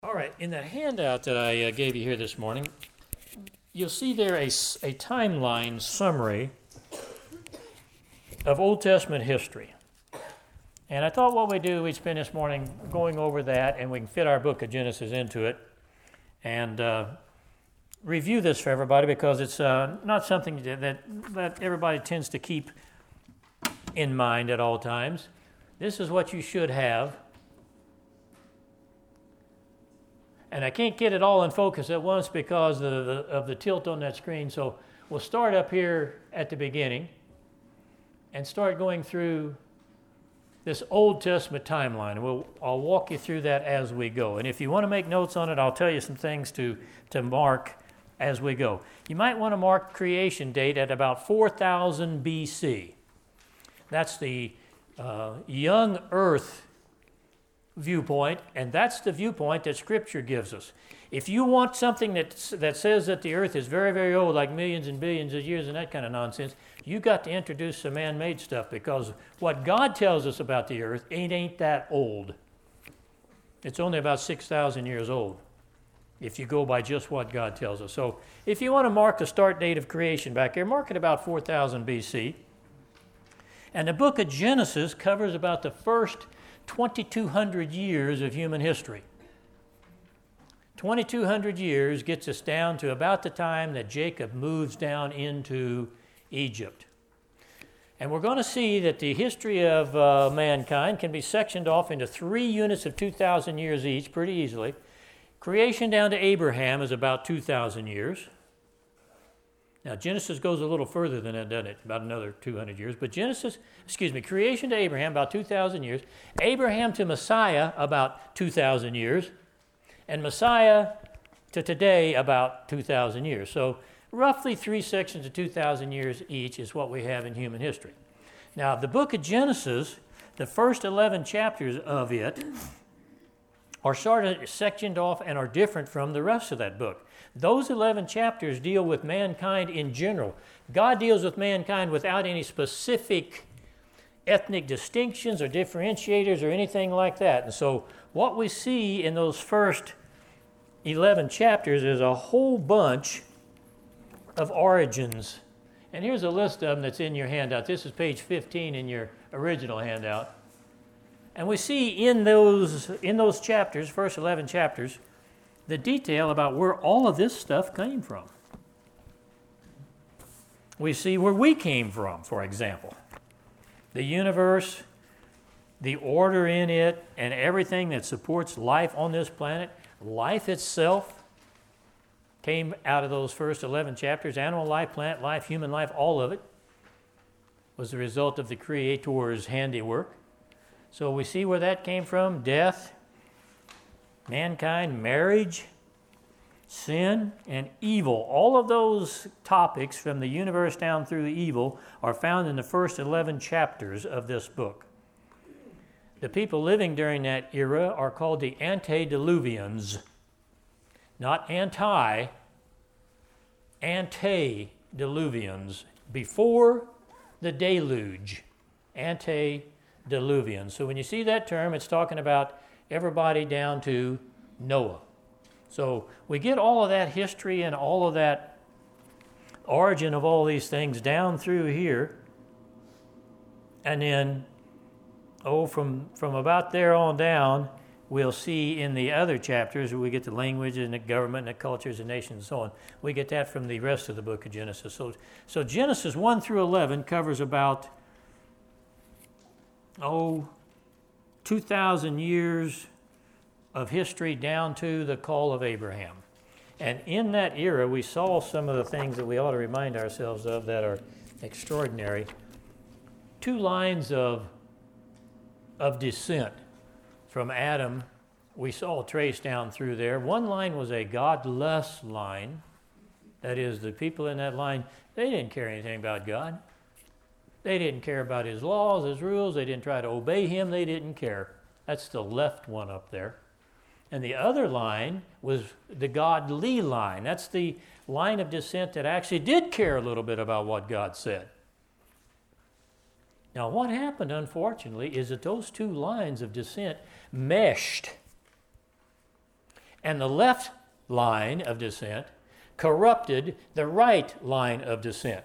All right, in the handout that I gave you here this morning, you'll see there a timeline summary of Old Testament history. And I thought what we'd spend this morning going over that, and we can fit our book of Genesis into it and review this for everybody, because it's not something that everybody tends to keep in mind at all times. This is what you should have. And I can't get it all in focus at once because of the tilt on that screen. So we'll start up here at the beginning and start going through this Old Testament timeline. And I'll walk you through that as we go. And if you want to make notes on it, I'll tell you some things to mark as we go. You might want to mark creation date at about 4000 BC. That's the young earth viewpoint, and that's the viewpoint that Scripture gives us. If you want something that says that the earth is very, very old, like millions and billions of years and that kind of nonsense, you got to introduce some man-made stuff, because what God tells us about the earth ain't that old. It's only about 6,000 years old, if you go by just what God tells us. So if you want to mark the start date of creation back here, mark it about 4000 BC. And the book of Genesis covers about the first 2,200 years of human history. 2,200 years gets us down to about the time that Jacob moves down into Egypt. And we're going to see that the history of mankind can be sectioned off into 3 units of 2,000 years each pretty easily. Creation down to Abraham is about 2,000 years. Now, Genesis goes a little further than that, doesn't it? About another 200 years. But creation to Abraham, about 2,000 years. Abraham to Messiah, about 2,000 years. And Messiah to today, about 2,000 years. So roughly 3 sections of 2,000 years each is what we have in human history. Now, the book of Genesis, the first 11 chapters of it are sort of sectioned off and are different from the rest of that book. Those 11 chapters deal with mankind in general. God deals with mankind without any specific ethnic distinctions or differentiators or anything like that. And so what we see in those first 11 chapters is a whole bunch of origins. And here's a list of them that's in your handout. This is page 15 in your original handout. And we see in those chapters, first 11 chapters, the detail about where all of this stuff came from. We see where we came from, for example. The universe, the order in it, and everything that supports life on this planet, life itself came out of those first 11 chapters. Animal life, plant life, human life, all of it was the result of the Creator's handiwork. So we see where that came from: death, mankind, marriage, sin, and evil. All of those topics from the universe down through the evil are found in the first 11 chapters of this book. The people living during that era are called the antediluvians. Not antediluvians. Before the deluge. Antediluvians. So when you see that term, it's talking about everybody down to Noah. So we get all of that history and all of that origin of all these things down through here. And then, from about there on down, we'll see in the other chapters, we get the language and the government and the cultures and nations and so on. We get that from the rest of the book of Genesis. So Genesis 1 through 11 covers about 2,000 years of history down to the call of Abraham. And in that era, we saw some of the things that we ought to remind ourselves of that are extraordinary. 2 lines of descent from Adam we saw traced down through there. One line was a godless line. That is, the people in that line, they didn't care anything about God. They didn't care about his laws, his rules. They didn't try to obey him. They didn't care. That's the left one up there. And the other line was the godly line. That's the line of descent that actually did care a little bit about what God said. Now, what happened, unfortunately, is that those 2 lines of descent meshed. And the left line of descent corrupted the right line of descent.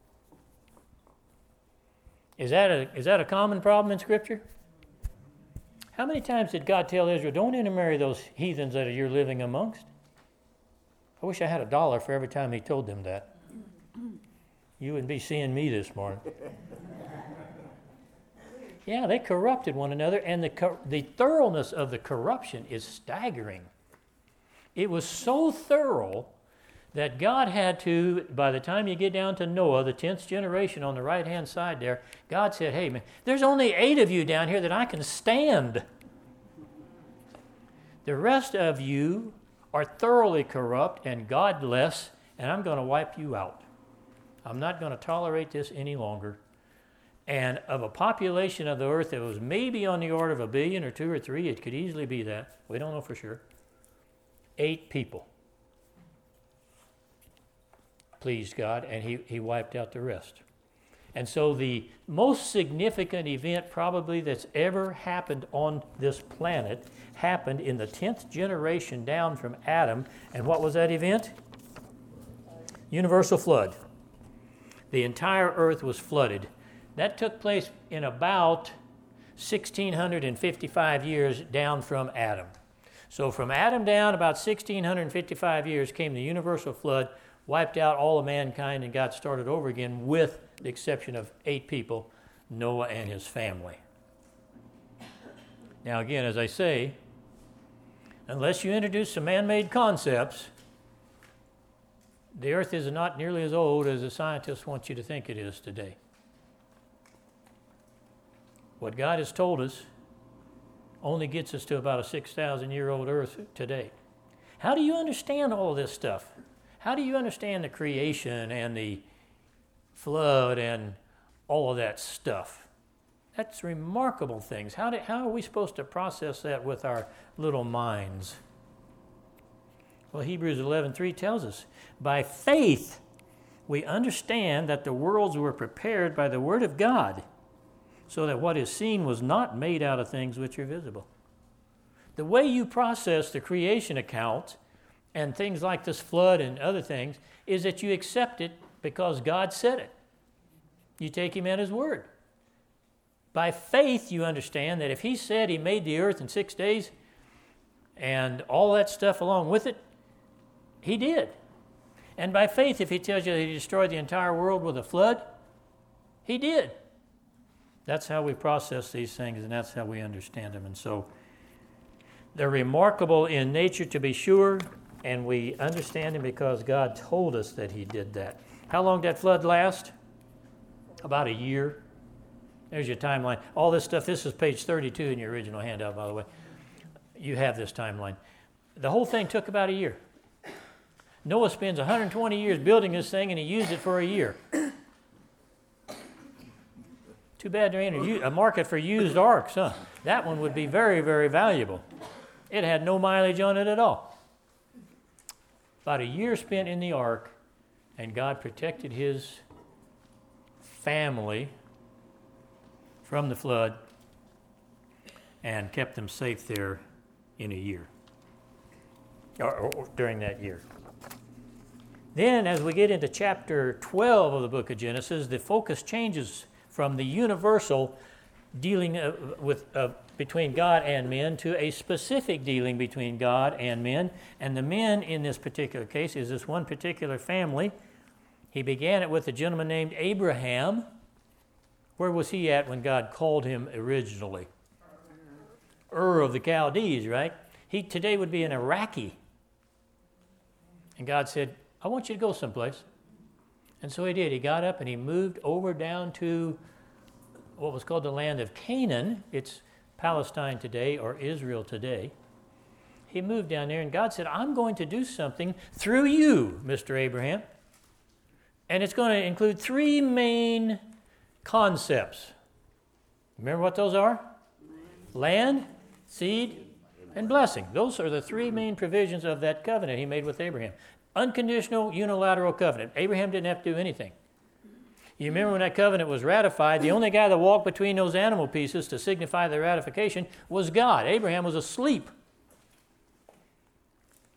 Is that a common problem in Scripture? How many times did God tell Israel, don't intermarry those heathens that you're living amongst? I wish I had $1 for every time he told them that. You wouldn't be seeing me this morning. Yeah, they corrupted one another, and the thoroughness of the corruption is staggering. It was so thorough that God had to, by the time you get down to Noah, the 10th generation on the right-hand side there, God said, hey, man, there's only 8 of you down here that I can stand. The rest of you are thoroughly corrupt and godless, and I'm going to wipe you out. I'm not going to tolerate this any longer. And of a population of the earth that was maybe on the order of 1 billion or 2 or 3, it could easily be that. We don't know for sure. 8 people pleased God, and he wiped out the rest. And so the most significant event probably that's ever happened on this planet happened in the 10th generation down from Adam. And what was that event? Universal flood. The entire earth was flooded. That took place in about 1,655 years down from Adam. So from Adam down, about 1,655 years, came the universal flood, wiped out all of mankind, and got started over again with the exception of 8 people, Noah and his family. Now again, as I say, unless you introduce some man-made concepts, the earth is not nearly as old as the scientists want you to think it is today. What God has told us only gets us to about a 6,000-year-old earth today. How do you understand all of this stuff? How do you understand the creation and the flood and all of that stuff? That's remarkable things. How are we supposed to process that with our little minds? Well, Hebrews 11:3 tells us, by faith we understand that the worlds were prepared by the word of God, so that what is seen was not made out of things which are visible. The way you process the creation account and things like this flood and other things is that you accept it because God said it. You take him at his word. By faith, you understand that if he said he made the earth in 6 days and all that stuff along with it, he did. And by faith, if he tells you that he destroyed the entire world with a flood, he did. That's how we process these things, and that's how we understand them. And so they're remarkable in nature, to be sure, and we understand them because God told us that he did that. How long did that flood last? About a year. There's your timeline. All this stuff, this is page 32 in your original handout, by the way. You have this timeline. The whole thing took about a year. Noah spends 120 years building this thing, and he used it for a year. Too bad there ain't a market for used arks, huh? That one would be very, very valuable. It had no mileage on it at all. About a year spent in the ark, and God protected his family from the flood and kept them safe there in a year, or during that year. Then, as we get into chapter 12 of the book of Genesis, the focus changes from the universal dealing between God and men to a specific dealing between God and men. And the men in this particular case is this one particular family. He began it with a gentleman named Abraham. Where was he at when God called him originally? Ur of the Chaldees, right? He today would be an Iraqi. And God said, I want you to go someplace. And so he did. He got up and he moved over down to what was called the land of Canaan. It's Palestine today, or Israel today. He moved down there, and God said, I'm going to do something through you, Mr. Abraham. And it's going to include 3 main concepts. Remember what those are? Land, seed, and blessing. Those are the 3 main provisions of that covenant he made with Abraham. Unconditional, unilateral covenant. Abraham didn't have to do anything. You remember when that covenant was ratified, the only guy that walked between those animal pieces to signify the ratification was God. Abraham was asleep.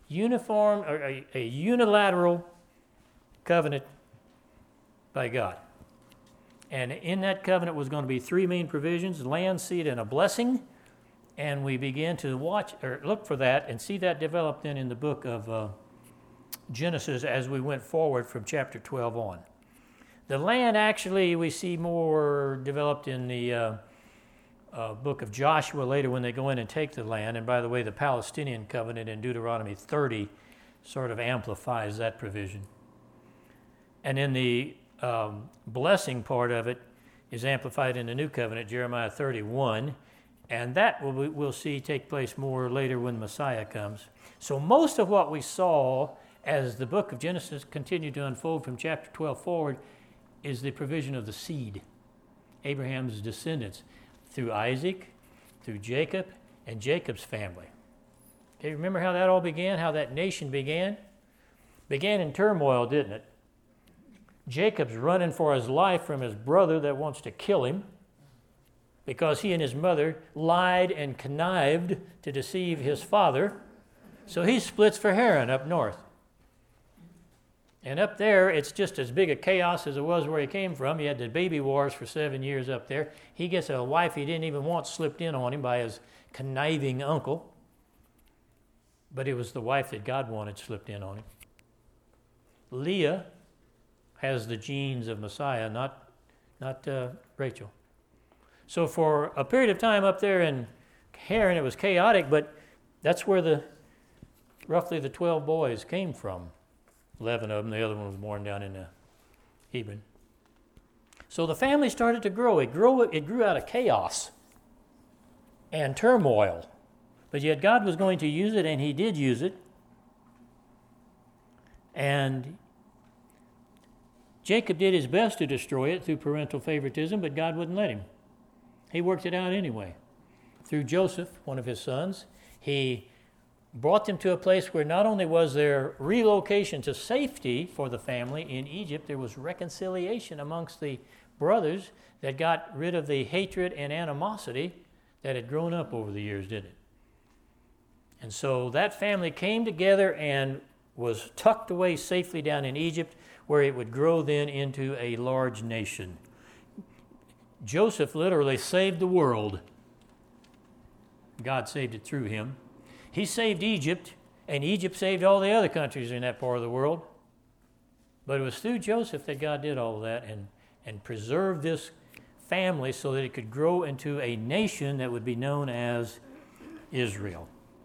uniform or a unilateral covenant by God. And in that covenant was going to be three main provisions: land, seed, and a blessing. And we began to watch or look for that and see that develop then in the book of Genesis as we went forward from chapter 12 on. The land actually we see more developed in the book of Joshua later when they go in and take the land. And by the way, the Palestinian covenant in Deuteronomy 30 sort of amplifies that provision. And in the blessing part of it is amplified in the new covenant, Jeremiah 31. And that we'll see take place more later when Messiah comes. So most of what we saw as the book of Genesis continued to unfold from chapter 12 forward is the provision of the seed, Abraham's descendants, through Isaac, through Jacob, and Jacob's family. Okay, remember how that all began, how that nation began? Began in turmoil, didn't it? Jacob's running for his life from his brother that wants to kill him, because he and his mother lied and connived to deceive his father. So he splits for Haran up north. And up there, it's just as big a chaos as it was where he came from. He had the baby wars for 7 years up there. He gets a wife he didn't even want slipped in on him by his conniving uncle. But it was the wife that God wanted slipped in on him. Leah has the genes of Messiah, not Rachel. So for a period of time up there in Haran, it was chaotic, but that's where roughly the 12 boys came from. 11 of them, the other one was born down in Hebron. So the family started to grow. It grew out of chaos and turmoil. But yet God was going to use it, and he did use it. And Jacob did his best to destroy it through parental favoritism, but God wouldn't let him. He worked it out anyway. Through Joseph, one of his sons, he brought them to a place where not only was there relocation to safety for the family in Egypt, there was reconciliation amongst the brothers that got rid of the hatred and animosity that had grown up over the years, didn't it? And so that family came together and was tucked away safely down in Egypt, where it would grow then into a large nation. Joseph literally saved the world. God saved it through him. He saved Egypt, and Egypt saved all the other countries in that part of the world. But it was through Joseph that God did all of that and preserved this family so that it could grow into a nation that would be known as Israel.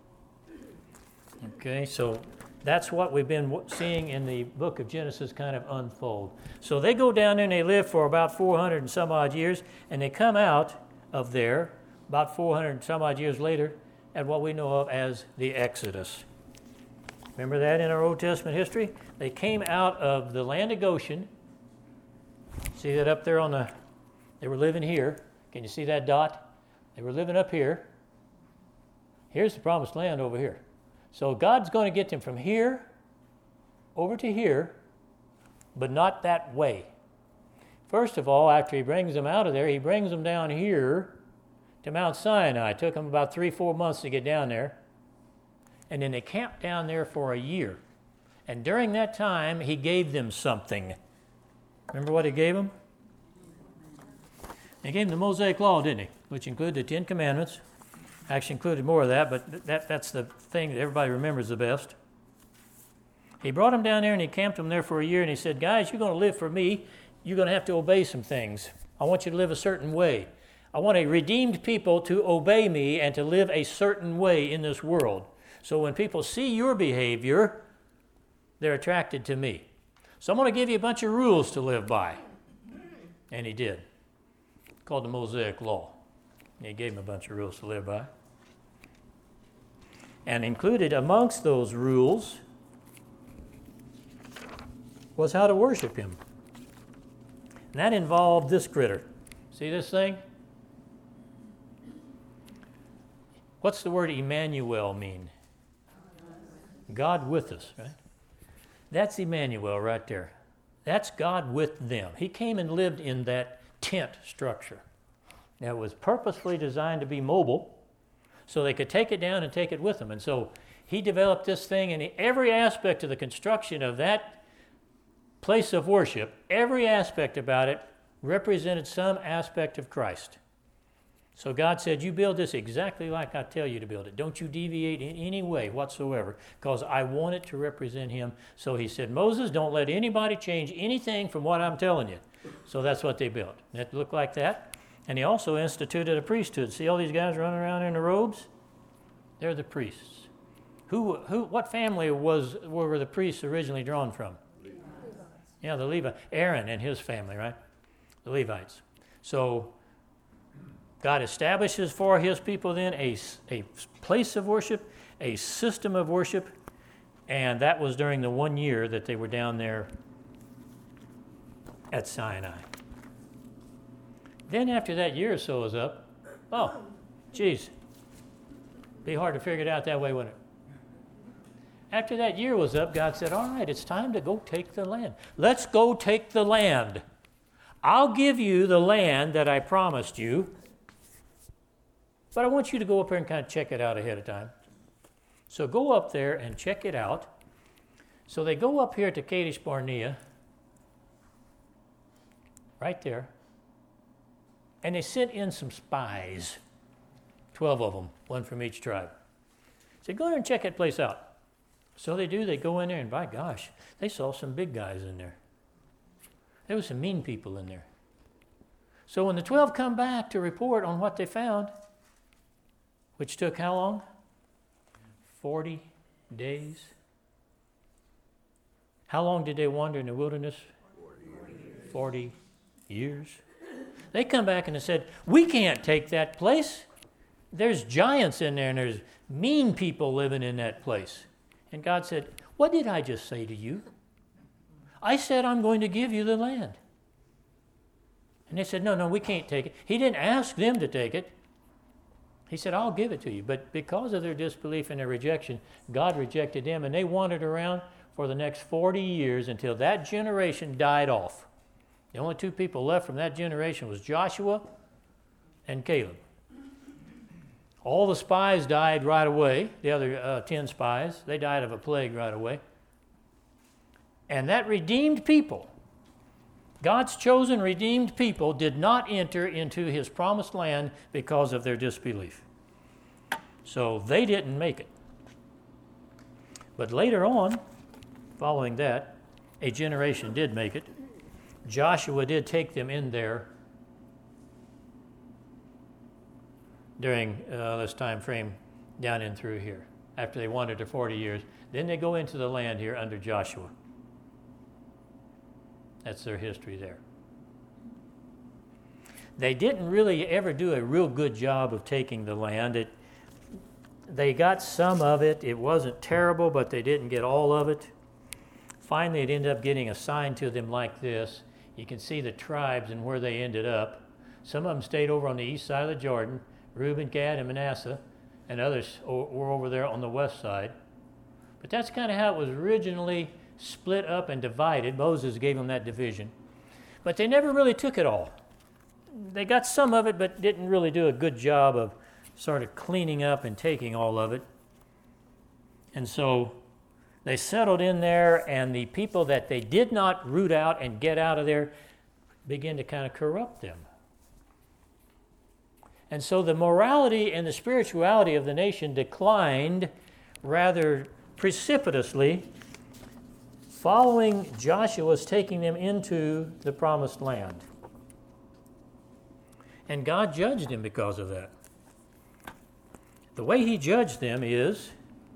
Okay, so that's what we've been seeing in the book of Genesis kind of unfold. So they go down there and they live for about 400 and some odd years, and they come out of there about 400 and some odd years later at what we know of as the Exodus. Remember that in our Old Testament history? They came out of the land of Goshen. See that up there they were living here. Can you see that dot? They were living up here. Here's the promised land over here. So God's going to get them from here over to here, but not that way. First of all, after he brings them out of there, he brings them down here to Mount Sinai. It took them about 3-4 months to get down there. And then they camped down there for a year. And during that time, he gave them something. Remember what he gave them? He gave them the Mosaic Law, didn't he? Which included the Ten Commandments. Actually included more of that, but that's the thing that everybody remembers the best. He brought them down there and he camped them there for a year, and he said, guys, you're going to live for me. You're going to have to obey some things. I want you to live a certain way. I want a redeemed people to obey me and to live a certain way in this world. So when people see your behavior, they're attracted to me. So I'm going to give you a bunch of rules to live by. And he did. Called the Mosaic Law. He gave them a bunch of rules to live by. And included amongst those rules was how to worship him. And that involved this critter. See this thing? What's the word Emmanuel mean? God with us, right? That's Emmanuel right there. That's God with them. He came and lived in that tent structure. Now, it was purposefully designed to be mobile so they could take it down and take it with them. And so He developed this thing, and every aspect of the construction of that place of worship, every aspect about it represented some aspect of Christ. So God said, you build this exactly like I tell you to build it. Don't you deviate in any way whatsoever, because I want it to represent him. So he said, Moses, don't let anybody change anything from what I'm telling you. So that's what they built. It looked like that. And he also instituted a priesthood. See all these guys running around in the robes? They're the priests. What family were the priests originally drawn from? Yeah, the Levites. Aaron and his family, right? The Levites. So God establishes for his people then a place of worship, a system of worship, and that was during the 1 year that they were down there at Sinai. Then after that year or so was up, be hard to figure it out that way, wouldn't it? After that year was up, God said, all right, it's time to go take the land. Let's go take the land. I'll give you the land that I promised you, but I want you to go up there and kind of check it out ahead of time. So go up there and check it out. So they go up here to Kadesh Barnea, right there, and they sent in some spies, 12 of them, one from each tribe. They said, go there and check that place out. So they do. They go in there, and by gosh, they saw some big guys in there. There were some mean people in there. So when the 12 come back to report on what they found, which took how long? 40 days. How long did they wander in the wilderness? 40 years. They come back and they said, we can't take that place. There's giants in there, and there's mean people living in that place. And God said, what did I just say to you? I said I'm going to give you the land. And they said, no, we can't take it. He didn't ask them to take it. He said, I'll give it to you. But because of their disbelief and their rejection, God rejected them, and they wandered around for the next 40 years until that generation died off. The only two people left from that generation was Joshua and Caleb. All the spies died right away, the other 10 spies. They died of a plague right away. And that redeemed people, God's chosen redeemed people, did not enter into his promised land because of their disbelief. So they didn't make it. But later on, following that, a generation did make it. Joshua did take them in there during this time frame down in through here, after they wandered for 40 years. Then they go into the land here under Joshua. That's their history there. They didn't really ever do a real good job of taking the land. They got some of it. It wasn't terrible, but they didn't get all of it. Finally, it ended up getting assigned to them like this. You can see the tribes and where they ended up. Some of them stayed over on the east side of the Jordan, Reuben, Gad, and Manasseh, and others were over there on the west side. But that's kind of how it was originally split up and divided. Moses gave them that division. But they never really took it all. They got some of it, but didn't really do a good job of sort of cleaning up and taking all of it. And so they settled in there, and the people that they did not root out and get out of there began to kind of corrupt them. And so the morality and the spirituality of the nation declined rather precipitously following Joshua's taking them into the promised land. And God judged them because of that. The way he judged them is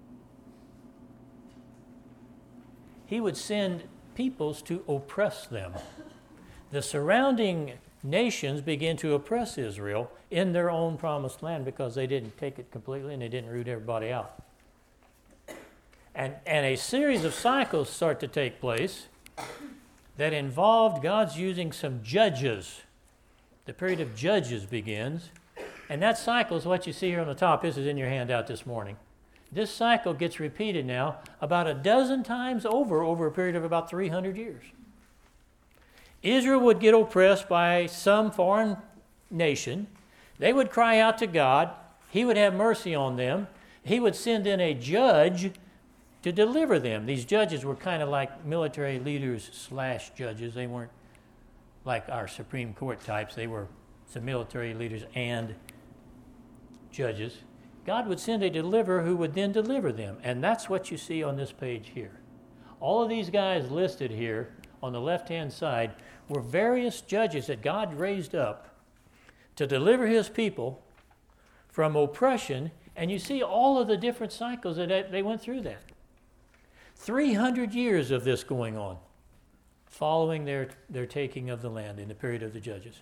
he would send peoples to oppress them. The surrounding nations began to oppress Israel in their own promised land because they didn't take it completely and they didn't root everybody out. And a series of cycles start to take place that involved God's using some judges. The period of judges begins, and that cycle is what you see here on the top. This is in your handout this morning. This cycle gets repeated now about a dozen times over a period of about 300 years. Israel would get oppressed by some foreign nation. They would cry out to God. He would have mercy on them. he would send in a judge to deliver them. These judges were kind of like military leaders / judges. They weren't like our Supreme Court types. They were some military leaders and judges. God would send a deliverer who would then deliver them. And that's what you see on this page here. All of these guys listed here on the left-hand side were various judges that God raised up to deliver his people from oppression. And you see all of the different cycles that they went through that. 300 years of this going on, following their taking of the land in the period of the judges.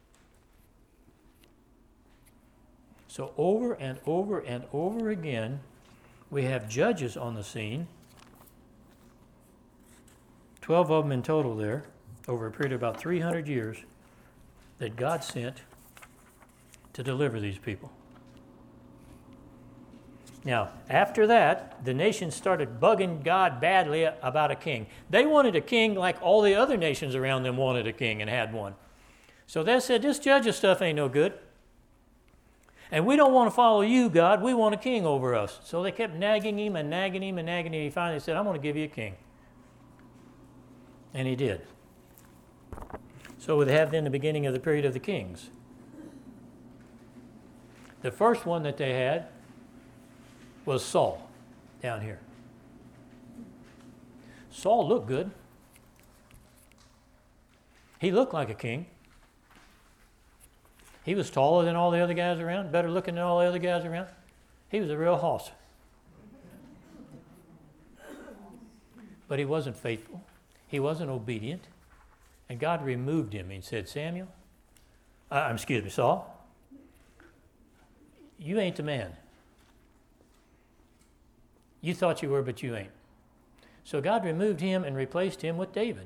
So over and over and over again, we have judges on the scene. 12 of them in total there, over a period of about 300 years, that God sent to deliver these people. Now, after that, the nations started bugging God badly about a king. They wanted a king like all the other nations around them wanted a king and had one. So they said, this judges stuff ain't no good. And we don't want to follow you, God. We want a king over us. So they kept nagging him and nagging him and nagging him. He finally said, I'm going to give you a king. And he did. So we have then the beginning of the period of the kings. The first one that they had was Saul, down here. Saul looked good. He looked like a king. He was taller than all the other guys around, better looking than all the other guys around. He was a real hoss. But he wasn't faithful. He wasn't obedient. And God removed him. He said, Saul, you ain't the man. You thought you were, but you ain't. So God removed him and replaced him with David.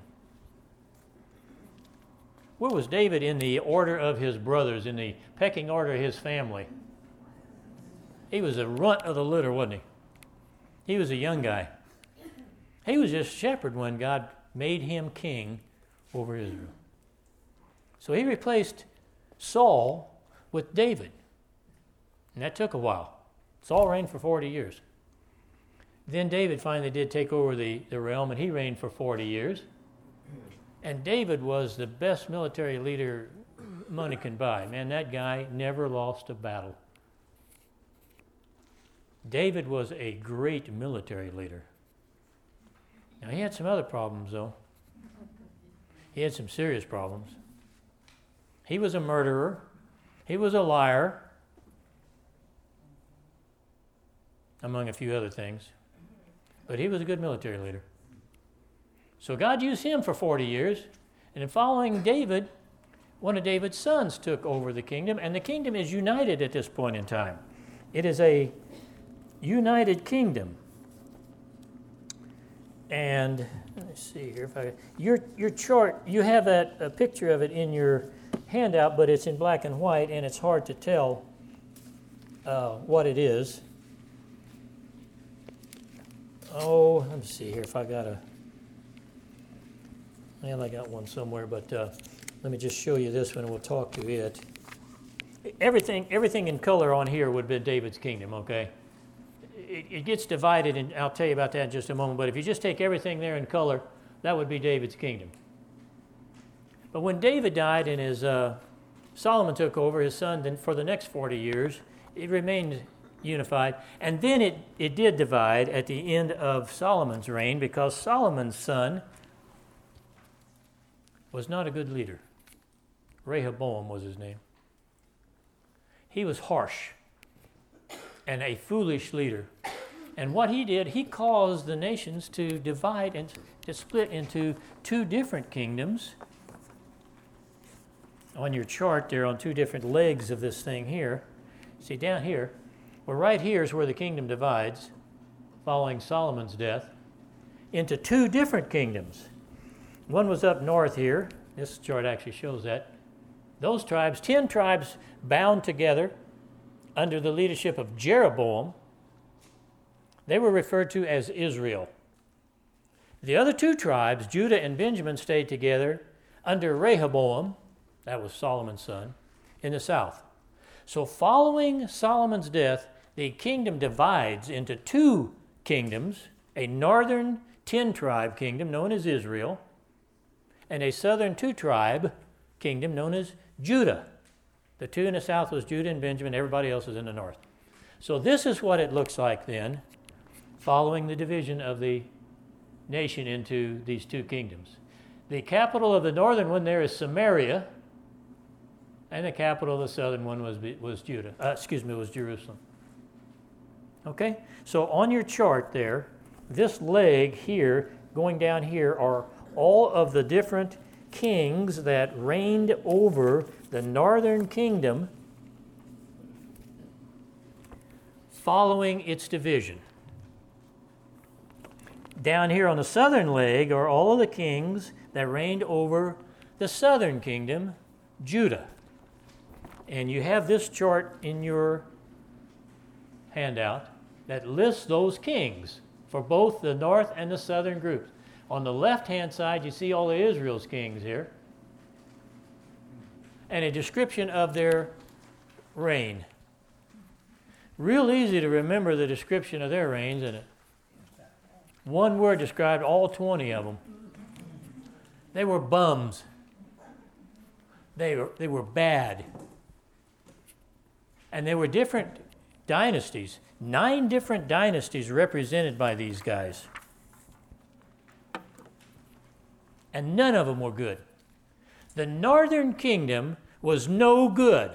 Where was David in the order of his brothers, in the pecking order of his family? He was a runt of the litter, wasn't he? He was a young guy. He was just a shepherd when God made him king over Israel. So he replaced Saul with David. And that took a while. Saul reigned for 40 years. Then David finally did take over the realm, and he reigned for 40 years. And David was the best military leader money can buy. Man, that guy never lost a battle. David was a great military leader. Now, he had some other problems, though. He had some serious problems. He was a murderer. He was a liar, among a few other things. But he was a good military leader. So God used him for 40 years. And in following David, one of David's sons took over the kingdom. And the kingdom is united at this point in time. It is a united kingdom. And let me see here. Your chart, you have a picture of it in your handout, but it's in black and white, and it's hard to tell what it is. Oh, let me see here if I got I got one somewhere, but let me just show you this one and we'll talk to it. Everything in color on here would be David's kingdom, okay? It gets divided, and I'll tell you about that in just a moment, but if you just take everything there in color, that would be David's kingdom. But when David died and Solomon took over, his son, then for the next 40 years, it remained unified. And then it did divide at the end of Solomon's reign because Solomon's son was not a good leader. Rehoboam was his name. He was harsh and a foolish leader. And what he did, he caused the nations to divide and to split into two different kingdoms. On your chart there, on two different legs of this thing here. See, down here, well, right here is where the kingdom divides, following Solomon's death, into two different kingdoms. One was up north here. This chart actually shows that. Those tribes, 10 tribes bound together under the leadership of Jeroboam. They were referred to as Israel. The other two tribes, Judah and Benjamin, stayed together under Rehoboam, that was Solomon's son, in the south. So following Solomon's death, the kingdom divides into two kingdoms, a northern 10-tribe kingdom known as Israel, and a southern 2-tribe kingdom known as Judah. The two in the south was Judah and Benjamin. Everybody else is in the north. So this is what it looks like then, following the division of the nation into these two kingdoms. The capital of the northern one there is Samaria, and the capital of the southern one was Jerusalem. Okay, so on your chart there, this leg here, going down here, are all of the different kings that reigned over the northern kingdom following its division. Down here on the southern leg are all of the kings that reigned over the southern kingdom, Judah. And you have this chart in your handout that lists those kings for both the north and the southern groups. On the left-hand side, you see all of Israel's kings here, and a description of their reign. Real easy to remember the description of their reigns, isn't it? One word described all 20 of them. They were bums. They were bad. And they were different dynasties. 9 different dynasties represented by these guys. And none of them were good. The northern kingdom was no good.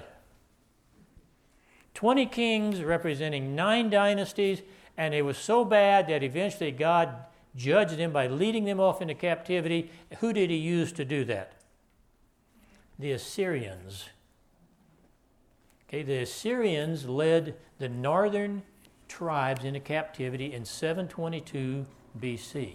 20 kings representing 9 dynasties, and it was so bad that eventually God judged them by leading them off into captivity. Who did he use to do that? The Assyrians. Okay, the Assyrians led the northern tribes into captivity in 722 BC.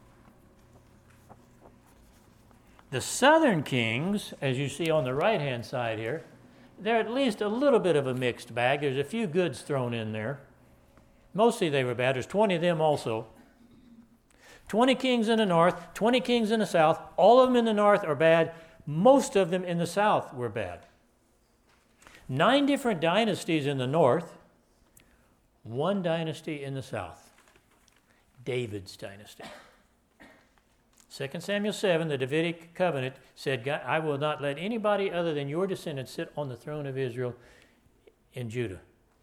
The southern kings, as you see on the right-hand side here, they're at least a little bit of a mixed bag. There's a few goods thrown in there. Mostly they were bad. There's 20 of them also. 20 kings in the north, 20 kings in the south. All of them in the north are bad. Most of them in the south were bad. 9 different dynasties in the north, 1 dynasty in the south. David's dynasty. 2 Samuel 7, the Davidic covenant said, God, I will not let anybody other than your descendants sit on the throne of Israel in Judah.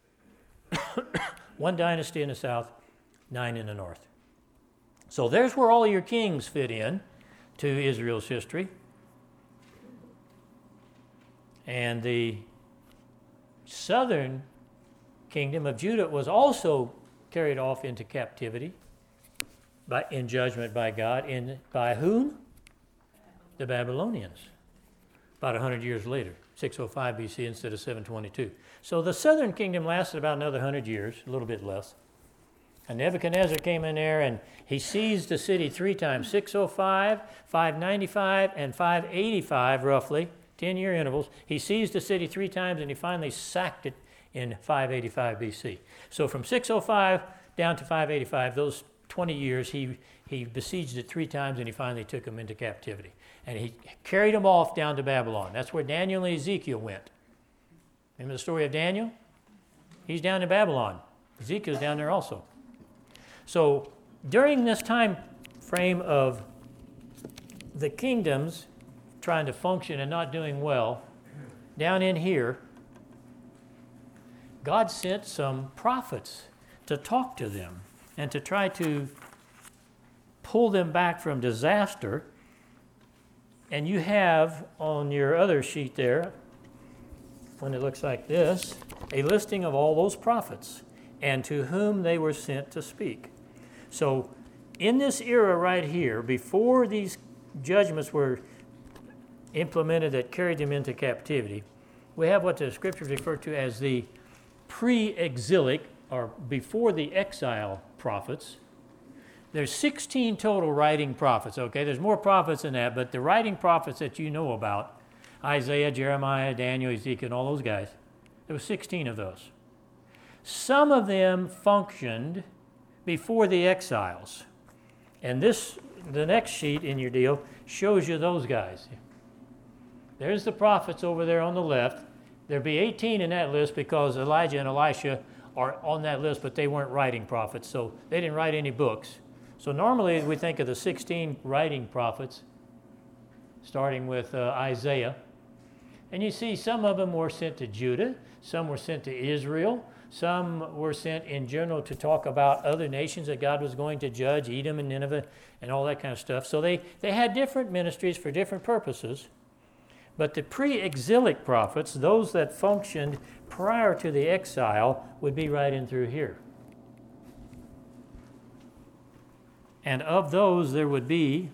1 dynasty in the south, 9 in the north. So there's where all your kings fit in to Israel's history. And the southern kingdom of Judah was also carried off into captivity in judgment by God. By whom? The Babylonians. About 100 years later, 605 BC instead of 722. So the southern kingdom lasted about another 100 years, a little bit less. And Nebuchadnezzar came in there and he seized the city 3 times, 605, 595, and 585 roughly, 10-year intervals. He seized the city 3 times and he finally sacked it in 585 BC. So from 605 down to 585, those 20 years, he besieged it 3 times and he finally took them into captivity. And he carried them off down to Babylon. That's where Daniel and Ezekiel went. Remember the story of Daniel? He's down in Babylon. Ezekiel's down there also. So during this time frame of the kingdoms trying to function and not doing well, down in here, God sent some prophets to talk to them and to try to pull them back from disaster. And you have on your other sheet there, when it looks like this, a listing of all those prophets and to whom they were sent to speak. So in this era right here, before these judgments were implemented that carried them into captivity, we have what the scriptures refer to as the pre-exilic, or before the exile prophets. There's 16 total writing prophets, okay? There's more prophets than that, but the writing prophets that you know about, Isaiah, Jeremiah, Daniel, Ezekiel, and all those guys, there were 16 of those. Some of them functioned before the exiles. And the next sheet in your deal shows you those guys. There's the prophets over there on the left. There'd be 18 in that list because Elijah and Elisha are on that list, but they weren't writing prophets, so they didn't write any books. So normally we think of the 16 writing prophets, starting with Isaiah. And you see some of them were sent to Judah, some were sent to Israel, some were sent in general to talk about other nations that God was going to judge, Edom and Nineveh and all that kind of stuff. So they had different ministries for different purposes. But the pre-exilic prophets, those that functioned prior to the exile, would be right in through here. And of those, there would be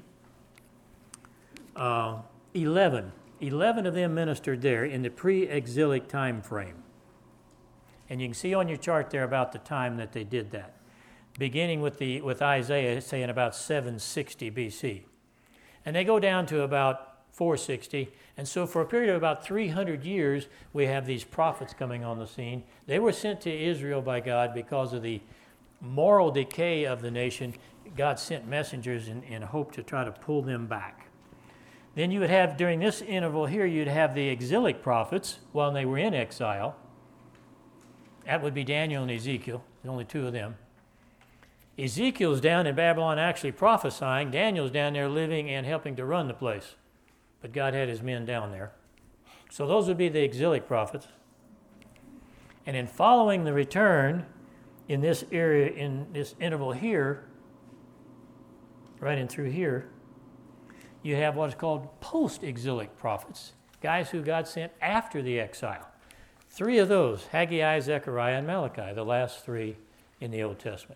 11. 11 of them ministered there in the pre-exilic time frame. And you can see on your chart there about the time that they did that. Beginning with Isaiah saying about 760 BC. And they go down to about 460. And so for a period of about 300 years, we have these prophets coming on the scene. They were sent to Israel by God because of the moral decay of the nation. God sent messengers in hope to try to pull them back. Then you would have, during this interval here, you'd have the exilic prophets while they were in exile. That would be Daniel and Ezekiel, the only two of them. Ezekiel's down in Babylon actually prophesying. Daniel's down there living and helping to run the place. But God had his men down there. So those would be the exilic prophets. And in following the return in this area, in this interval here, right in through here, you have what is called post-exilic prophets, guys who God sent after the exile. 3 of those, Haggai, Zechariah, and Malachi, the last 3 in the Old Testament.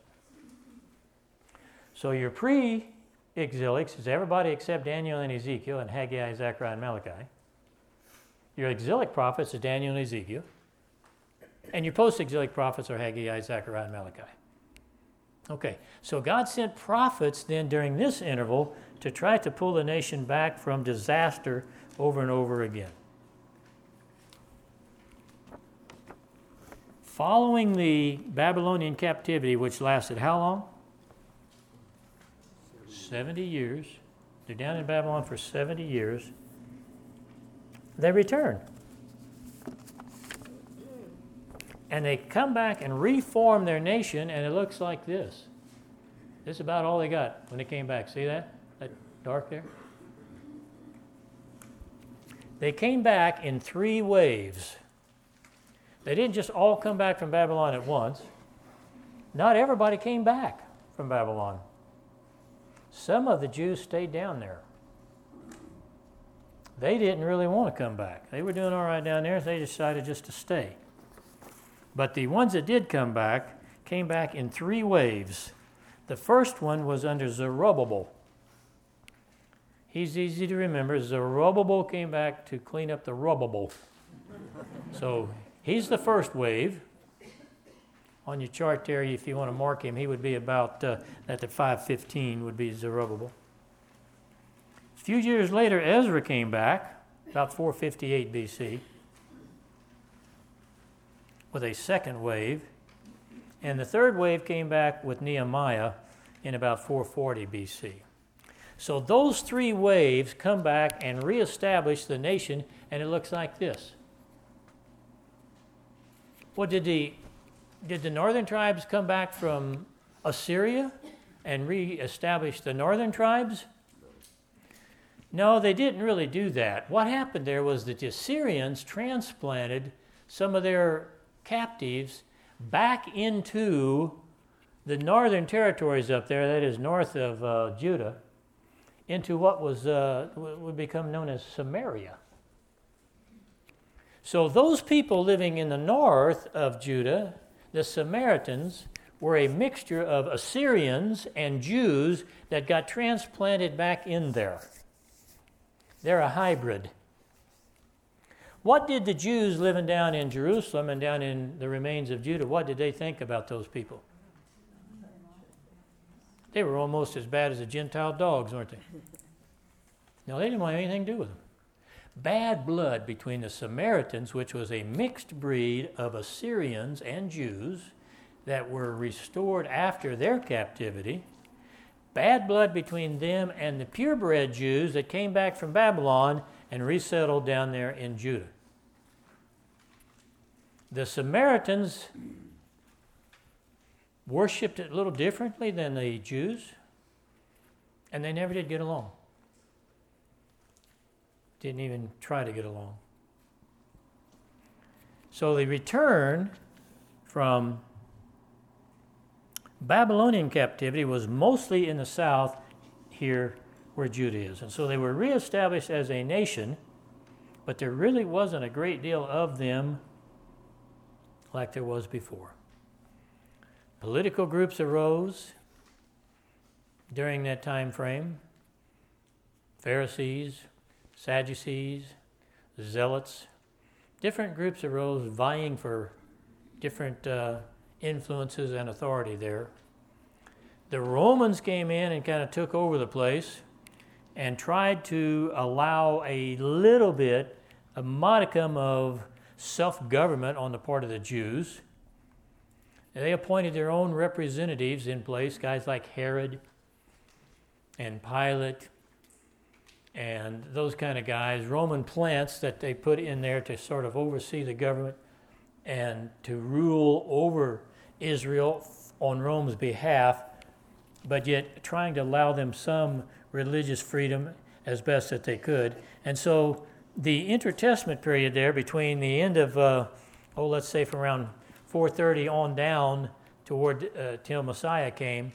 So your pre-exilics is everybody except Daniel and Ezekiel and Haggai, Zechariah, and Malachi. Your exilic prophets is Daniel and Ezekiel. And your post-exilic prophets are Haggai, Zechariah, and Malachi. Okay, so God sent prophets then during this interval to try to pull the nation back from disaster over and over again. Following the Babylonian captivity, which lasted how long? 70 years. They're down in Babylon for 70 years. They return. And they come back and reform their nation, and it looks like this. This is about all they got when they came back. See that? That dark there? They came back in 3 waves. They didn't just all come back from Babylon at once. Not everybody came back from Babylon. Some of the Jews stayed down there. They didn't really want to come back. They were doing all right down there, so they decided just to stay. But the ones that did come back came back in 3 waves. The first one was under Zerubbabel. He's easy to remember. Zerubbabel came back to clean up the rubbable. So he's the first wave. On your chart there, if you want to mark him, he would be about at the 515 would be Zerubbabel. A few years later, Ezra came back, about 458 BC, with a second wave. And the third wave came back with Nehemiah in about 440 BC. So those 3 waves come back and reestablish the nation, and it looks like this. What did the northern tribes come back from Assyria and reestablish the northern tribes? No, they didn't really do that. What happened there was that the Assyrians transplanted some of their captives back into the northern territories up there, that is north of Judah, into what would become known as Samaria. So those people living in the north of Judah, the Samaritans, were a mixture of Assyrians and Jews that got transplanted back in there. They're a hybrid. What did the Jews living down in Jerusalem and down in the remains of Judah, what did they think about those people? They were almost as bad as the Gentile dogs, weren't they? No, they didn't want anything to do with them. Bad blood between the Samaritans, which was a mixed breed of Assyrians and Jews that were restored after their captivity. Bad blood between them and the purebred Jews that came back from Babylon and resettled down there in Judah. The Samaritans worshipped it a little differently than the Jews, and they never did get along. Didn't even try to get along. So the return from Babylonian captivity was mostly in the south here where Judah is. And so they were reestablished as a nation, but there really wasn't a great deal of them like there was before. Political groups arose during that time frame. Pharisees, Sadducees, Zealots. Different groups arose vying for different influences and authority there. The Romans came in and kind of took over the place and tried to allow a little bit, a modicum of self-government on the part of the Jews. They appointed their own representatives in place, guys like Herod and Pilate and those kind of guys, Roman plants that they put in there to sort of oversee the government and to rule over Israel on Rome's behalf, but yet trying to allow them some religious freedom as best that they could. And so the intertestament period there between the end of, let's say from around 430 on down toward till Messiah came,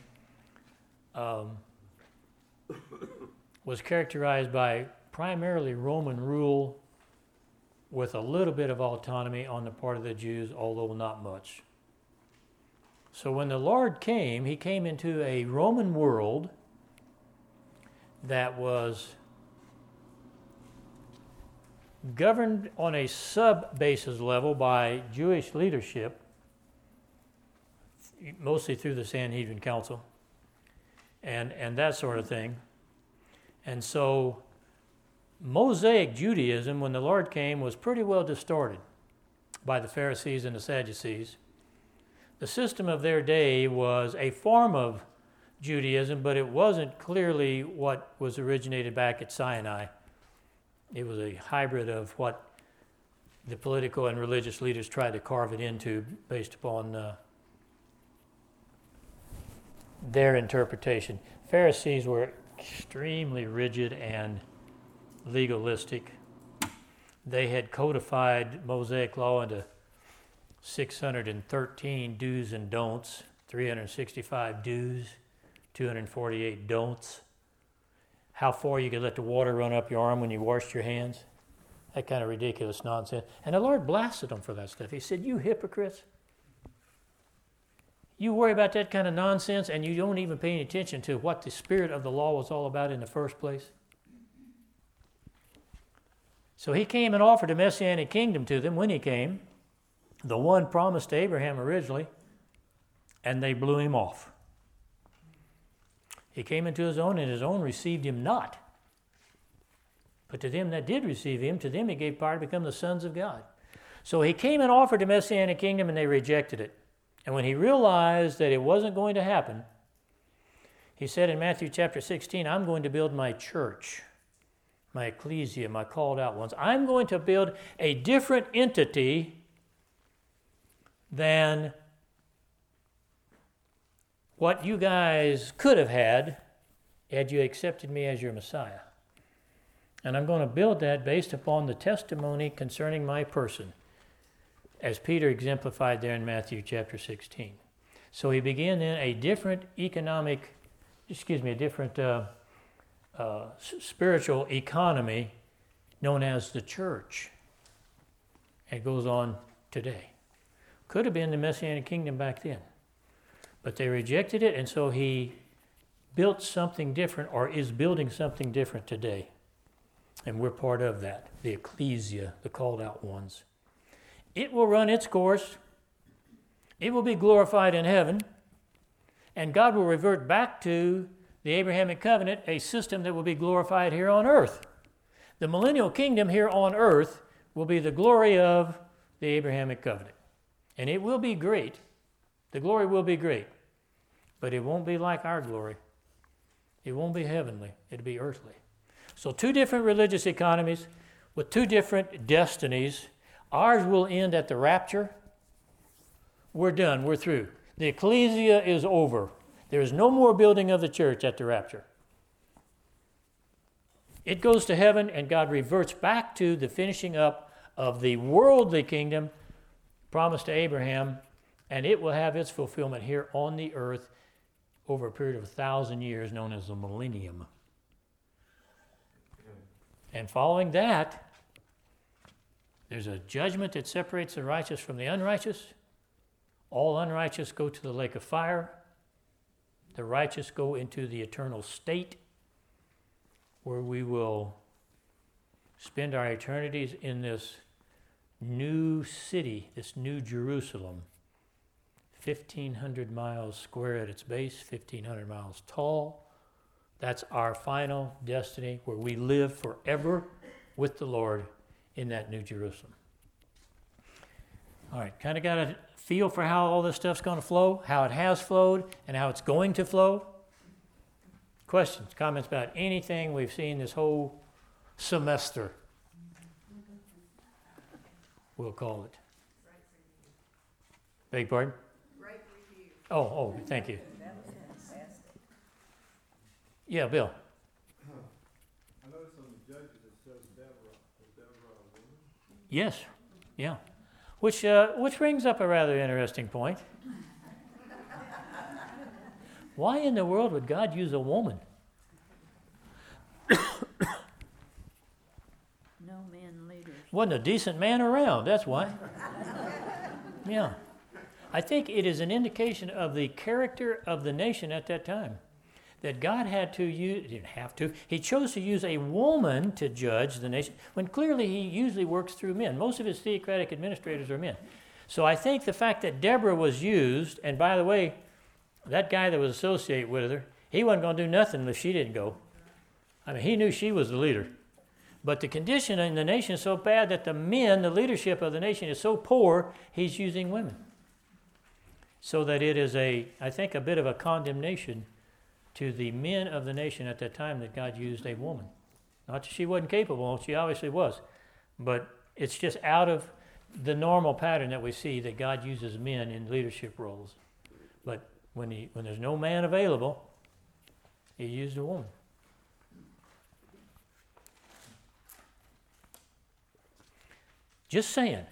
was characterized by primarily Roman rule with a little bit of autonomy on the part of the Jews, although not much. So when the Lord came, he came into a Roman world that was governed on a sub-basis level by Jewish leadership, mostly through the Sanhedrin Council, and that sort of thing. And so Mosaic Judaism, when the Lord came, was pretty well distorted by the Pharisees and the Sadducees. The system of their day was a form of Judaism, but it wasn't clearly what was originated back at Sinai. It was a hybrid of what the political and religious leaders tried to carve it into based upon their interpretation. Pharisees were extremely rigid and legalistic. They had codified Mosaic law into 613 do's and don'ts, 365 do's, 248 don'ts. How far you could let the water run up your arm when you washed your hands. That kind of ridiculous nonsense. And the Lord blasted them for that stuff. He said, "You hypocrites. You worry about that kind of nonsense and you don't even pay any attention to what the spirit of the law was all about in the first place." So he came and offered a messianic kingdom to them when he came, the one promised to Abraham originally, and they blew him off. He came into his own, and his own received him not. But to them that did receive him, to them he gave power to become the sons of God. So he came and offered the messianic kingdom, and they rejected it. And when he realized that it wasn't going to happen, he said in Matthew chapter 16, "I'm going to build my church, my ecclesia, my called out ones. I'm going to build a different entity than what you guys could have had you accepted me as your Messiah. And I'm going to build that based upon the testimony concerning my person," as Peter exemplified there in Matthew chapter 16. So he began then a different spiritual economy known as the church. It goes on today. Could have been the Messianic kingdom back then. But they rejected it, and so he built something different, or is building something different today. And we're part of that, the ecclesia, the called out ones. It will run its course. It will be glorified in heaven. And God will revert back to the Abrahamic covenant, a system that will be glorified here on earth. The millennial kingdom here on earth will be the glory of the Abrahamic covenant. And it will be great. The glory will be great. But it won't be like our glory. It won't be heavenly. It'll be earthly. So two different religious economies with two different destinies. Ours will end at the rapture. We're done. We're through. The ecclesia is over. There is no more building of the church at the rapture. It goes to heaven, and God reverts back to the finishing up of the worldly kingdom promised to Abraham, and it will have its fulfillment here on the earth over a period of 1,000 years known as the millennium. And following that, there's a judgment that separates the righteous from the unrighteous. All unrighteous go to the lake of fire. The righteous go into the eternal state, where we will spend our eternities in this new city, this new Jerusalem, 1,500 miles square at its base, 1,500 miles tall. That's our final destiny, where we live forever with the Lord in that new Jerusalem. All right, kind of got a feel for how all this stuff's going to flow, how it has flowed, and how it's going to flow. Questions, comments about anything we've seen this whole semester, we'll call it. Beg pardon? Great review. Oh, thank you. That was fantastic. Yeah, Bill. I noticed on the Judges it says Deborah. Is Deborah a woman? Yes, yeah. Which brings up a rather interesting point. Why in the world would God use a woman? No men leaders. Wasn't a decent man around, that's why. Yeah. I think it is an indication of the character of the nation at that time. That God had to use, he didn't have to, he chose to use a woman to judge the nation, when clearly he usually works through men. Most of his theocratic administrators are men. So I think the fact that Deborah was used, and by the way, that guy that was associated with her, he wasn't going to do nothing if she didn't go. I mean, he knew she was the leader. But the condition in the nation is so bad that the men, the leadership of the nation is so poor, he's using women. So that it is I think, a bit of a condemnation to the men of the nation at that time that God used a woman. Not that she wasn't capable, she obviously was. But it's just out of the normal pattern that we see that God uses men in leadership roles. But when there's no man available, he used a woman. Just saying.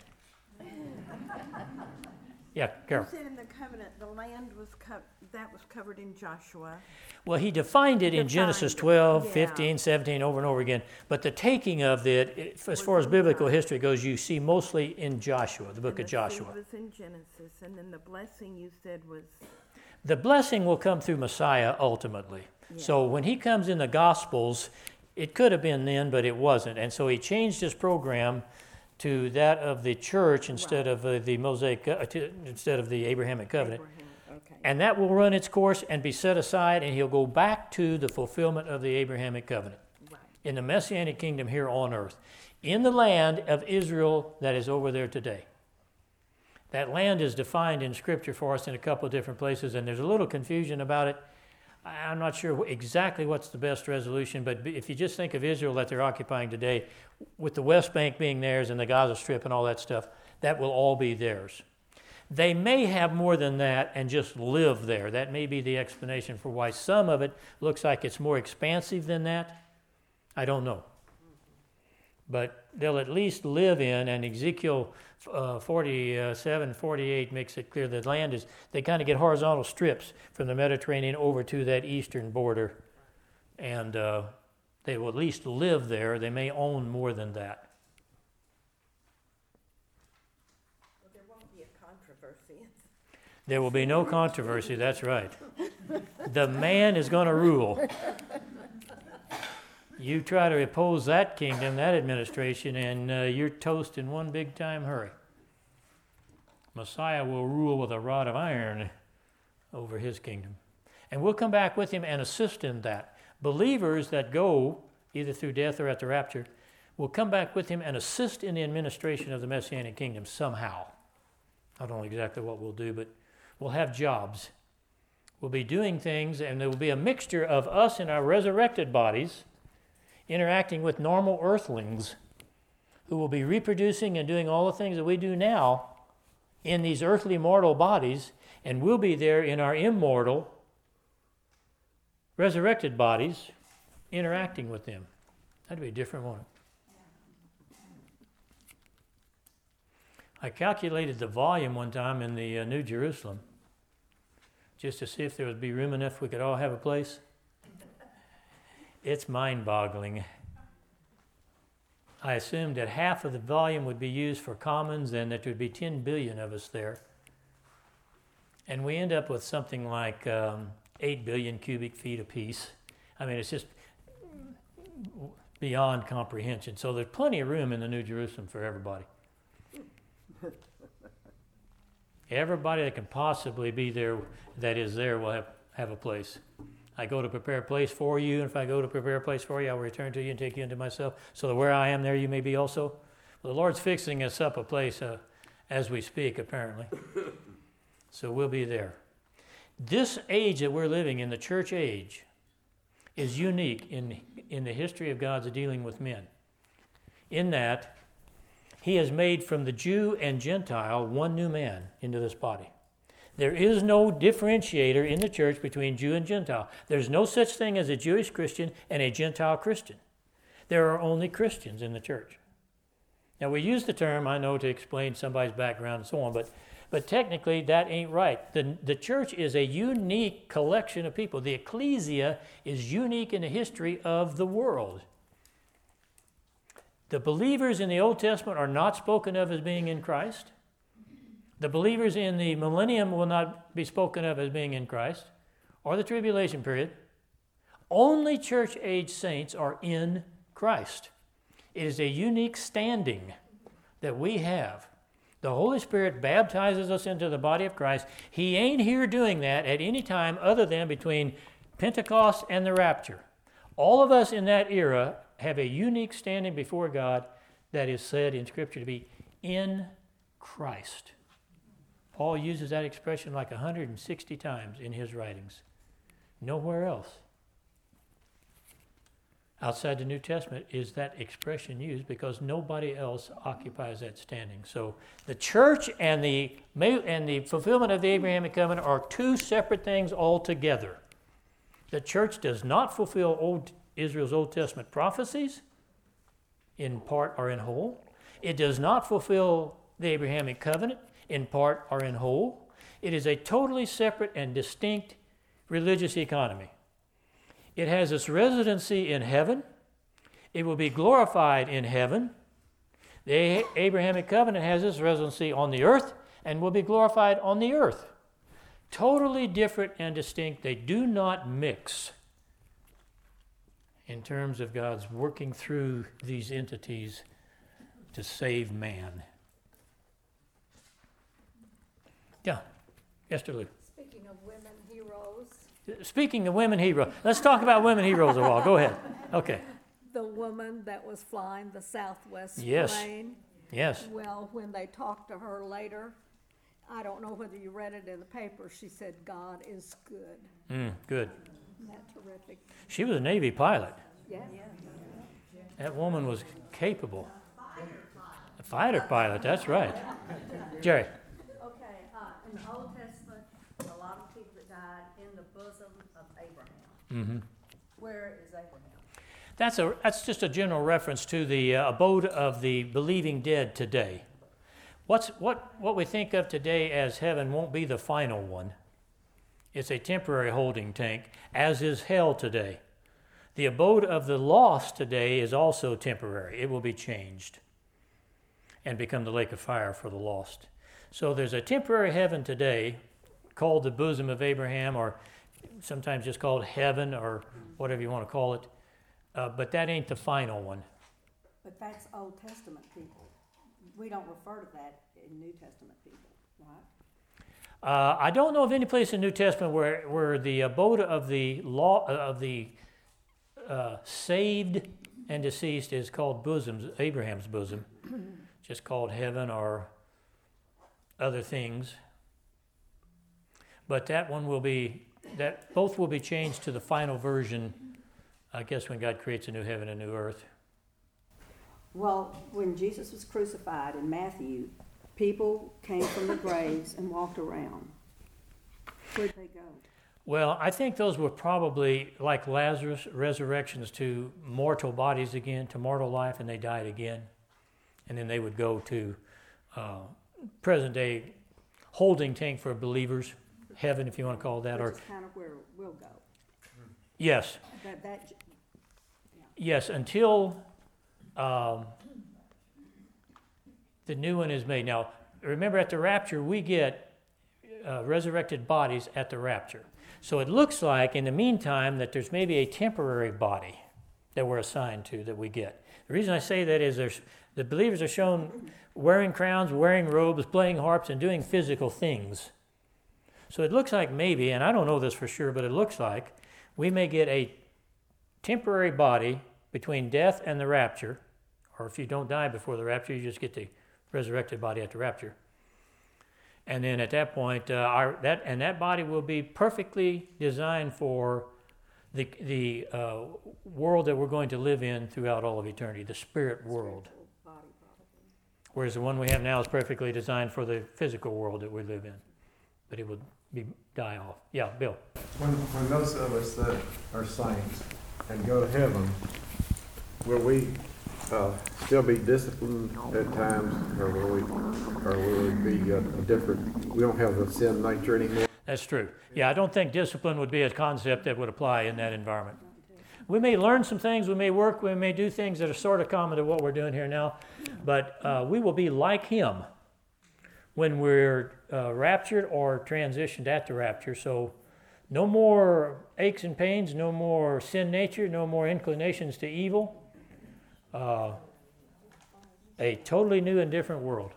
Yeah, Carol. You said in the covenant, the land was that was covered in Joshua. Well, he defined it in Genesis 12, yeah. 15, 17, over and over again. But the taking of it, as far as biblical history goes, you see mostly in Joshua, the book of Joshua. The seed was in Genesis, and then the blessing you said was... The blessing will come through Messiah ultimately. Yeah. So when he comes in the Gospels, it could have been then, but it wasn't. And so he changed his program to that of the church instead of the Mosaic, instead of the Abrahamic covenant. Okay. And that will run its course and be set aside, and he'll go back to the fulfillment of the Abrahamic covenant Right. in the Messianic kingdom here on earth, in the land of Israel that is over there today. That land is defined in Scripture for us in a couple of different places, and there's a little confusion about it. I'm not sure exactly what's the best resolution, but if you just think of Israel that they're occupying today, with the West Bank being theirs and the Gaza Strip and all that stuff, that will all be theirs. They may have more than that and just live there. That may be the explanation for why some of it looks like it's more expansive than that. I don't know. But they'll at least live in, and Ezekiel 47, 48 makes it clear that land is, they kind of get horizontal strips from the Mediterranean over to that eastern border. And they will at least live there. They may own more than that. Well, there won't be a controversy. There will be no controversy, that's right. The man is going to rule. You try to oppose that kingdom, that administration, and you're toast in one big time hurry. Messiah will rule with a rod of iron over his kingdom. And we'll come back with him and assist in that. Believers that go, either through death or at the rapture, will come back with him and assist in the administration of the Messianic kingdom somehow. I don't know exactly what we'll do, but we'll have jobs. We'll be doing things, and there will be a mixture of us in our resurrected bodies interacting with normal earthlings who will be reproducing and doing all the things that we do now in these earthly mortal bodies, and we'll be there in our immortal, resurrected bodies, interacting with them. That'd be different, won't it? I calculated the volume one time in the New Jerusalem, just to see if there would be room enough we could all have a place. It's mind-boggling. I assumed that half of the volume would be used for commons and that there would be 10 billion of us there. And we end up with something like 8 billion cubic feet apiece. I mean, it's just beyond comprehension. So there's plenty of room in the New Jerusalem for everybody. Everybody that can possibly be there, that is there, will have a place. I go to prepare a place for you, and if I go to prepare a place for you, I will return to you and take you into myself, so that where I am, there you may be also. Well, the Lord's fixing us up a place as we speak, apparently. So we'll be there. This age that we're living in, the church age, is unique in the history of God's dealing with men, in that He has made from the Jew and Gentile one new man into this body. There is no differentiator in the church between Jew and Gentile. There's no such thing as a Jewish Christian and a Gentile Christian. There are only Christians in the church. Now, we use the term, I know, to explain somebody's background and so on, but technically that ain't right. The church is a unique collection of people. The ecclesia is unique in the history of the world. The believers in the Old Testament are not spoken of as being in Christ. The believers in the millennium will not be spoken of as being in Christ, or the tribulation period. Only church age saints are in Christ. It is a unique standing that we have. The Holy Spirit baptizes us into the body of Christ. He ain't here doing that at any time other than between Pentecost and the rapture. All of us in that era have a unique standing before God that is said in Scripture to be in Christ. Paul uses that expression like 160 times in his writings. Nowhere else outside the New Testament is that expression used, because nobody else occupies that standing. So the church and the fulfillment of the Abrahamic covenant are two separate things altogether. The church does not fulfill Israel's Old Testament prophecies, in part or in whole. It does not fulfill the Abrahamic covenant, in part or in whole. It is a totally separate and distinct religious economy. It has its residency in heaven. It will be glorified in heaven. The Abrahamic covenant has its residency on the earth and will be glorified on the earth. Totally different and distinct. They do not mix in terms of God's working through these entities to save man. Yeah, Esther Lou. Speaking of women heroes, Speaking of women heroes, let's talk about women heroes a while. Go ahead. Okay. the woman that was flying the Southwest Yes. plane. Yes. Well, when they talked to her later, I don't know whether you read it in the paper, she said, God is good. Good. Isn't that terrific? She was a Navy pilot. Yeah. That woman was capable. A fighter pilot, that's right. Jerry. okay, in the Old Testament, a lot of people that died in the bosom of Abraham. Where is Abraham? That's just a general reference to the abode of the believing dead today. What we think of today as heaven won't be the final one. It's a temporary holding tank, as is hell today. The abode of the lost today is also temporary. It will be changed and become the lake of fire for the lost. So there's a temporary heaven today called the bosom of Abraham, or sometimes just called heaven, or whatever you want to call it. But that ain't the final one. But that's Old Testament people. We don't refer to that in New Testament people, right? I don't know of any place in the New Testament where the abode of the law of the saved and deceased is called bosoms, Abraham's bosom, just called heaven or other things. But both will be changed to the final version, I guess, when God creates a new heaven and a new earth. Well, when Jesus was crucified in Matthew, people came from the graves and walked around, where'd they go? Well, I think those were probably, like Lazarus, resurrections to mortal bodies again, to mortal life, and they died again. And then they would go to present day holding tank for believers, heaven, if you want to call it that. Which Or is kind of where we'll go. yes, That yes, until the new one is made. Now, remember at the rapture, we get resurrected bodies at the rapture. So it looks like, in the meantime, that there's maybe a temporary body that we're assigned to that we get. The reason I say that is the believers are shown wearing crowns, wearing robes, playing harps, and doing physical things. So it looks like maybe, and I don't know this for sure, but it looks like we may get a temporary body between death and the rapture, or if you don't die before the rapture, you just get the resurrected body at the rapture. And then at that point, that body will be perfectly designed for the world that we're going to live in throughout all of eternity, the spirit world. Whereas the one we have now is perfectly designed for the physical world that we live in. But it would die off. Yeah, Bill. When those of us that are saints and go to heaven, will we still be disciplined at times, or will it be a different? We don't have the sin nature anymore. That's true. Yeah, I don't think discipline would be a concept that would apply in that environment. We may learn some things, we may work, we may do things that are sort of common to what we're doing here now, but we will be like him when we're raptured or transitioned at the rapture. So no more aches and pains, no more sin nature, no more inclinations to evil. A totally new and different world.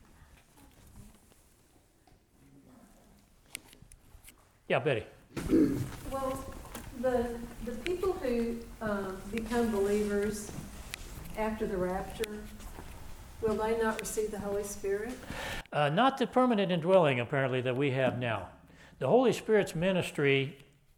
Yeah, Betty. Well, the people who become believers after the rapture, will they not receive the Holy Spirit? Not the permanent indwelling, apparently, that we have now. The Holy Spirit's ministry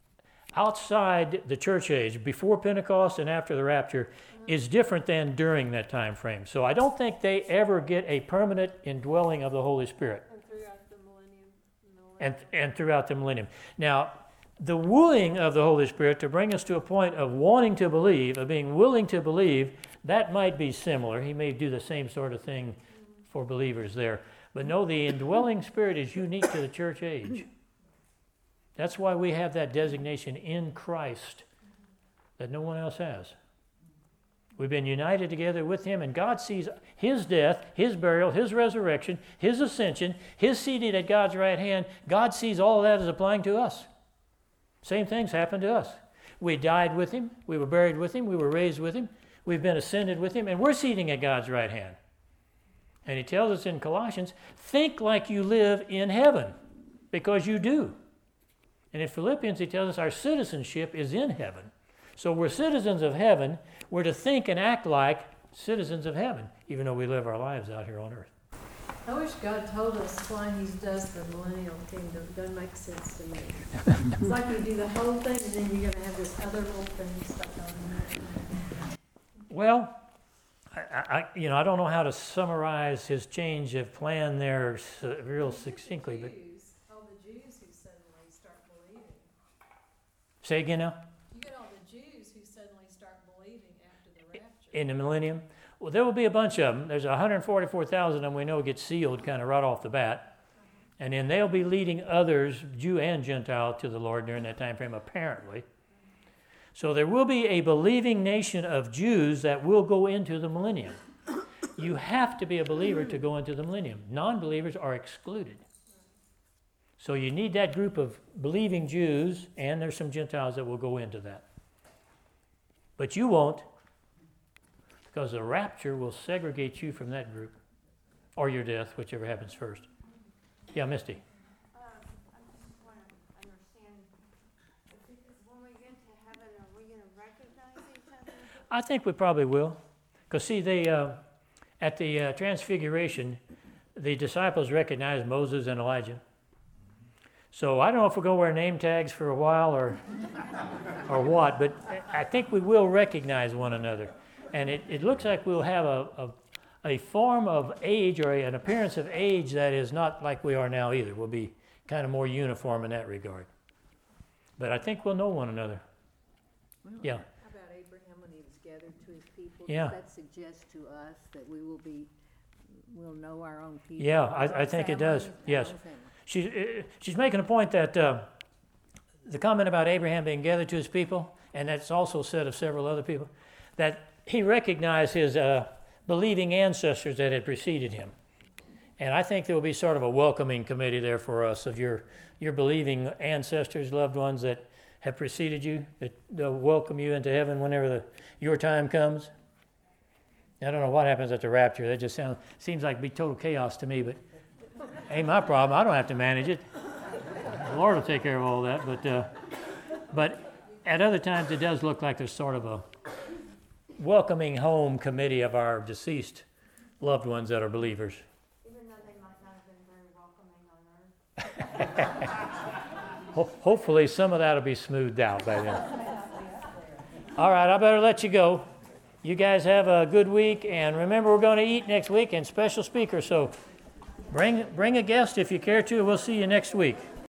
outside the church age, before Pentecost and after the rapture, is different than during that time frame. So I don't think they ever get a permanent indwelling of the Holy Spirit. And throughout the millennium. And throughout the millennium. Now, the wooing of the Holy Spirit to bring us to a point of wanting to believe, of being willing to believe, that might be similar. He may do the same sort of thing for believers there. But no, the indwelling Spirit is unique to the church age. That's why we have that designation in Christ that no one else has. We've been united together with him, and God sees his death, his burial, his resurrection, his ascension, his seated at God's right hand. God sees all of that as applying to us. Same things happened to us. We died with him, we were buried with him, we were raised with him, we've been ascended with him, and we're seating at God's right hand. And he tells us in Colossians, think like you live in heaven, because you do. And in Philippians, he tells us our citizenship is in heaven. So we're citizens of heaven. We're to think and act like citizens of heaven, even though we live our lives out here on earth. I wish God told us why he does the millennial kingdom. It doesn't make sense to me. It's like you do the whole thing, and then you're going to have this other little thing stuck on there. Well, I don't know how to summarize his change of plan there real succinctly. But All the Jews who suddenly start believing. Say again now? You get all the Jews who suddenly start believing after the rapture. In the millennium? Well, there will be a bunch of them. There's 144,000 of them we know get sealed kind of right off the bat. And then they'll be leading others, Jew and Gentile, to the Lord during that time frame, apparently. So there will be a believing nation of Jews that will go into the millennium. You have to be a believer to go into the millennium. Non-believers are excluded. So you need that group of believing Jews, and there's some Gentiles that will go into that. But you won't, because the rapture will segregate you from that group, or your death, whichever happens first. Yeah, Misty. I just want to understand, when we get to heaven, are we going to recognize each other? I think we probably will. Because see, they at the Transfiguration, the disciples recognized Moses and Elijah. So I don't know if we're going to wear name tags for a while or what, but I think we will recognize one another. And it looks like we'll have a form of age or an appearance of age that is not like we are now either. We'll be kind of more uniform in that regard. But I think we'll know one another. Yeah. How about Abraham when he was gathered to his people? Yeah. Does that suggest to us that we'll know our own people? Yeah, our I think it does. families, Yes. our own family? She's making a point that the comment about Abraham being gathered to his people, and that's also said of several other people, that he recognized his believing ancestors that had preceded him. And I think there will be sort of a welcoming committee there for us of your believing ancestors, loved ones that have preceded you, that they'll welcome you into heaven whenever your time comes. I don't know what happens at the rapture. That just seems like it'd be total chaos to me, but ain't my problem. I don't have to manage it. The Lord will take care of all that. But at other times, it does look like there's sort of a welcoming home committee of our deceased loved ones that are believers. Even though they might not have been very welcoming on earth. Hopefully, some of that will be smoothed out by then. All right, I better let you go. You guys have a good week, and remember, we're going to eat next week and special speaker. So bring a guest if you care to. We'll see you next week.